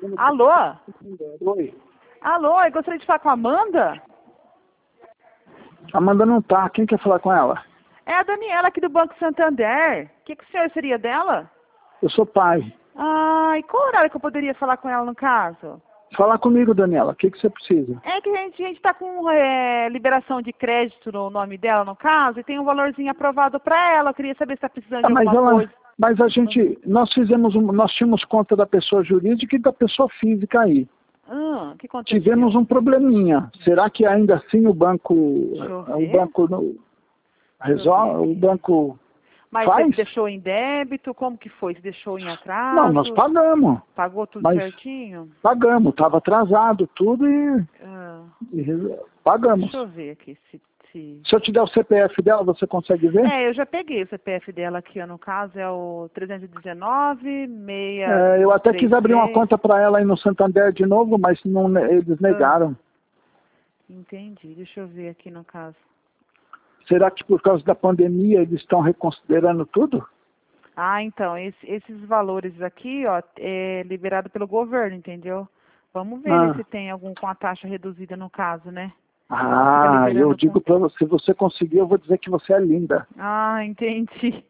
Alô? Oi. Alô, eu gostaria de falar com a Amanda? Amanda não tá. Quem quer falar com ela? É a Daniela aqui do Banco Santander. O que o senhor seria dela? Eu sou pai. Ah, e qual horário que eu poderia falar com ela no caso? Fala comigo, Daniela. O que você precisa? É que a gente tá com liberação de crédito no nome dela, no caso, e tem um valorzinho aprovado para ela. Eu queria saber se tá precisando de alguma coisa. Mas a gente, nós tínhamos conta da pessoa jurídica e da pessoa física aí. O que aconteceu? Tivemos um probleminha. Será que ainda assim o banco resolve? O banco Mas faz? você deixou em débito? Como que foi? Você deixou em atraso? Não, nós pagamos. Pagou tudo certinho? Pagamos, estava atrasado tudo e pagamos. Deixa eu ver aqui se... Se eu te der o CPF dela, você consegue ver? É, eu já peguei o CPF dela aqui, ó, no caso é o 319 6... eu até quis abrir uma conta para ela aí no Santander de novo, mas não, eles negaram. Entendi, deixa eu ver aqui no caso. Será que por causa da pandemia eles estão reconsiderando tudo? Ah, então, esses valores aqui, ó, é liberado pelo governo, entendeu? Vamos ver né, se tem algum com a taxa reduzida no caso, né? Ah, eu digo para você, se você conseguir, eu vou dizer que você é linda. Ah, entendi.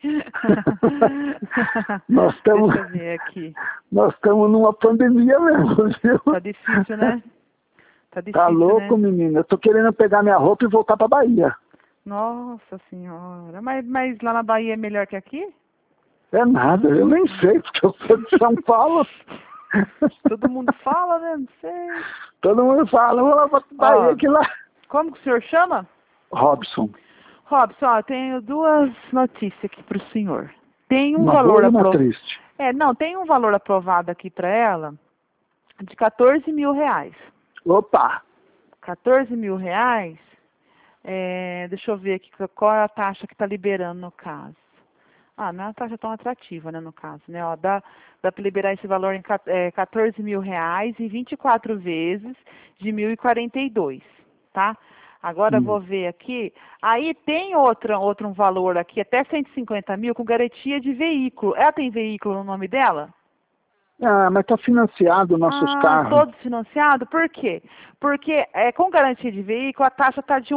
Nós estamos, deixa eu ver aqui. Nós estamos numa pandemia mesmo, viu? Tá difícil, né? Tá difícil, tá louco, né? menina. Eu tô querendo pegar minha roupa e voltar pra Bahia. Nossa senhora. Mas lá na Bahia é melhor que aqui? É nada, eu nem sei, porque eu sou de São Paulo. Todo mundo fala, né? Não sei. Todo mundo fala, vamos lá pra Bahia que lá. Como que o senhor chama? Robson. Robson, ó, tenho duas notícias aqui pro senhor. Tem um uma valor boa e uma triste. tem um valor aprovado aqui para ela de 14 mil reais. Opa! 14 mil reais, deixa eu ver aqui qual é a taxa que está liberando no caso. Ah, não é uma taxa tão atrativa, né, no caso, né? Ó, dá para liberar esse valor em 14 mil reais e 24 vezes de 1.042, tá? Agora eu vou ver aqui. Aí tem outro valor aqui, até 150 mil, com garantia de veículo. Ela tem veículo no nome dela? Ah, mas está financiado nossos carros. Todos financiados? Por quê? Porque com garantia de veículo a taxa está de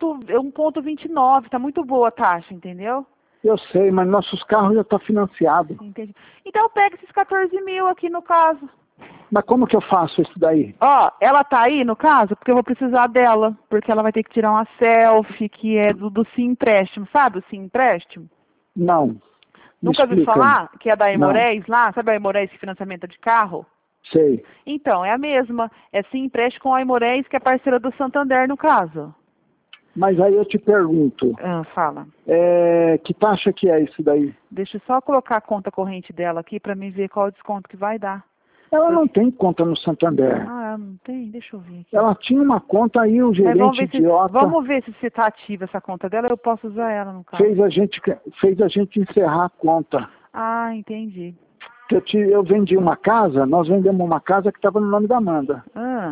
1,29. Está muito boa a taxa, entendeu? Eu sei, mas nossos carros já estão financiados. Entendi. Então pega esses 14 mil aqui no caso. Mas como que eu faço isso daí? Ó, ela tá aí no caso, porque eu vou precisar dela. Porque ela vai ter que tirar uma selfie, que é do Sim Empréstimo. Sabe o Sim Empréstimo? Não. Nunca ouviu falar? Que é da Aimorés lá? Sabe a Aimorés de financiamento de carro? Sei. Então, é a mesma. É Sim Empréstimo com a Aimorés, que é parceira do Santander no caso. Mas aí eu te pergunto. Fala. Que taxa que é isso daí? Deixa eu só colocar a conta corrente dela aqui para mim ver qual o desconto que vai dar. Ela não tem conta no Santander. Ah, ela não tem? Deixa eu ver aqui. Ela tinha uma conta aí, o gerente idiota. Vamos ver se está ativa essa conta dela, eu posso usar ela no caso. Fez a gente encerrar a conta. Ah, entendi. Eu vendi uma casa, nós vendemos uma casa que estava no nome da Amanda.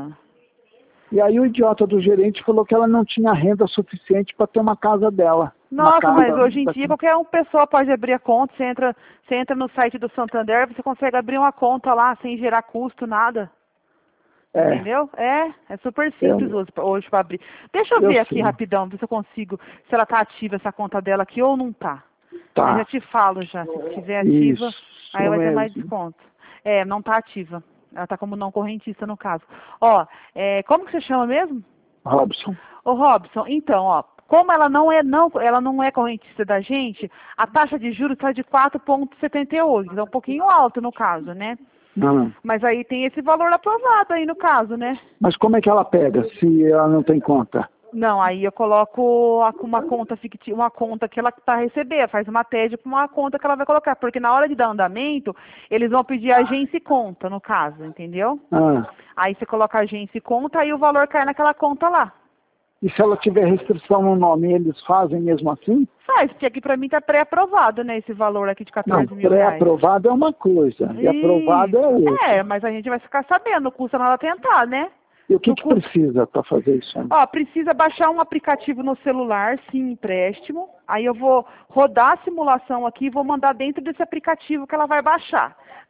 E aí o idiota do gerente falou que ela não tinha renda suficiente para ter uma casa dela. Nossa, mas hoje em dia qualquer pessoa pode abrir a conta, você entra no site do Santander, você consegue abrir uma conta lá sem gerar custo, nada. Entendeu? É super simples hoje para abrir. Deixa eu ver aqui rapidão, ver se eu consigo, se ela tá ativa essa conta dela aqui ou não tá. Tá. Eu já te falo já, se estiver ativa, aí vai ter mais desconto. Não tá ativa. Ela tá como não correntista no caso. Ó, como que você chama mesmo? Robson. Ô Robson, então, ó, como ela não é correntista da gente, a taxa de juros está de 4,78, então um pouquinho alto no caso, né? Mas aí tem esse valor aprovado aí no caso, né? Mas como é que ela pega se ela não tem conta? Não, aí eu coloco uma conta fictícia, uma conta que ela está recebendo, faz uma TED com uma conta que ela vai colocar, porque na hora de dar andamento, eles vão pedir agência e conta, no caso, entendeu? Aí você coloca agência e conta, aí o valor cai naquela conta lá. E se ela tiver restrição no nome, eles fazem mesmo assim? Faz, porque aqui para mim está pré-aprovado, né, esse valor aqui de 14 mil reais. Pré-aprovado é uma coisa, e aprovado é outra. Mas a gente vai ficar sabendo, não custa nada tentar, né? E o que precisa para fazer isso? Ó, precisa baixar um aplicativo no celular, Sim Empréstimo. Aí eu vou rodar a simulação aqui e vou mandar dentro desse aplicativo que ela vai baixar.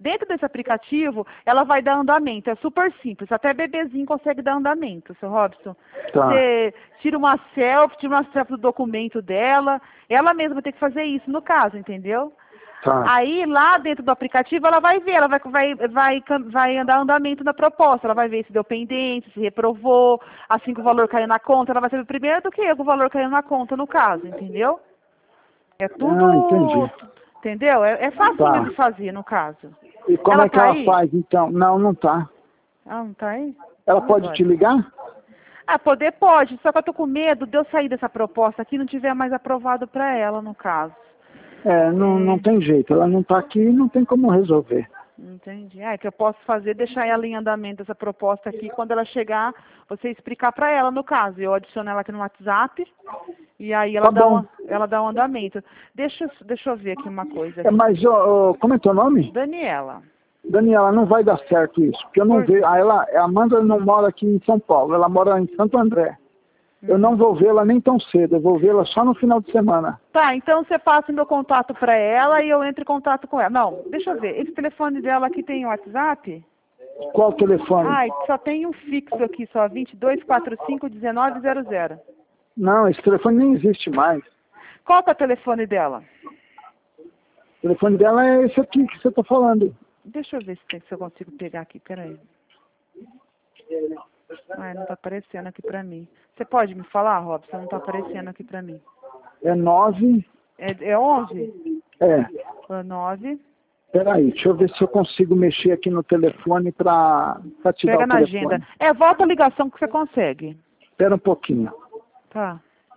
Dentro desse aplicativo, ela vai dar andamento. É super simples. Até bebezinho consegue dar andamento, seu Robson. Tá. Você tira uma selfie do documento dela. Ela mesma tem que fazer isso no caso, entendeu? Tá. Aí, lá dentro do aplicativo, ela vai ver, ela vai andar andamento na proposta, ela vai ver se deu pendente, se reprovou, assim que o valor caiu na conta, ela vai saber primeiro do que o valor caiu na conta, no caso, entendeu? É tudo, Entendi. entendeu? É facinho Tá. de fazer, no caso. E como Ela é que tá ela aí? faz, então? Não, não tá. Ah, não tá aí? Ela E pode agora? te ligar? Ah, poder pode, só que eu tô com medo de eu sair dessa proposta aqui e não tiver mais aprovado para ela, no caso. Não tem jeito. Ela não tá aqui e não tem como resolver. Entendi. É que eu posso fazer, deixar ela em andamento, essa proposta aqui, quando ela chegar, você explicar para ela, no caso. Eu adiciono ela aqui no WhatsApp e aí ela, Tá ela dá um andamento. Deixa eu ver aqui uma coisa. Mas, como é teu nome? Daniela. Daniela, não vai dar certo isso, porque eu não vejo. A Amanda não mora aqui em São Paulo, ela mora em Santo André. Eu não vou vê-la nem tão cedo, eu vou vê-la só no final de semana. Tá, então você passa o meu contato para ela e eu entro em contato com ela. Não, deixa eu ver. Esse telefone dela aqui tem WhatsApp? Qual telefone? Ai, só tem um fixo aqui, só 2245-1900. Não, esse telefone nem existe mais. Qual que é o telefone dela? O telefone dela é esse aqui que você está falando. Deixa eu ver se eu consigo pegar aqui, peraí. Ai, não tá aparecendo aqui pra mim. Você pode me falar, Robson? Não tá aparecendo aqui pra mim. É 9... É 11? É. 9. Peraí, deixa eu ver se eu consigo mexer aqui no telefone para te dar o telefone. Pega na agenda. Volta a ligação que você consegue. Espera um pouquinho. Tá.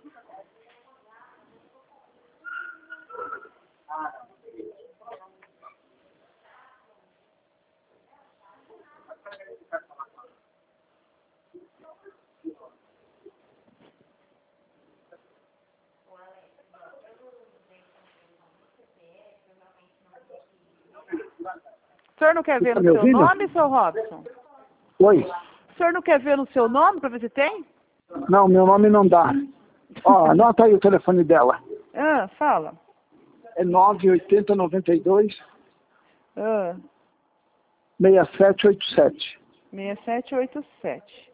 O senhor não quer ver no seu nome, seu Robson? Oi? O senhor não quer ver no seu nome para ver se tem? Não, meu nome não dá. Ó, anota aí o telefone dela. Ah, fala. É 98092 Ah. 6787. 6787.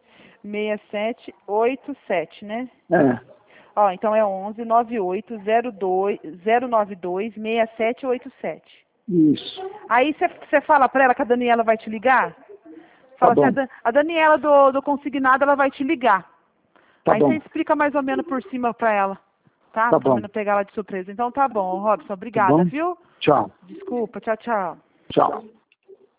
6787, né? É. Ó, então é 11 98 092 6787. Isso. Aí você fala pra ela que a Daniela vai te ligar? Fala Tá assim, bom. a Daniela do consignado, ela vai te ligar. Tá aí bom. você explica mais ou menos por cima pra ela. Tá? Tá Pra bom. não pegar ela de surpresa. Então tá bom, Robson. Tá Obrigada, bom? viu? Tchau. Desculpa. Tchau, tchau. Tchau.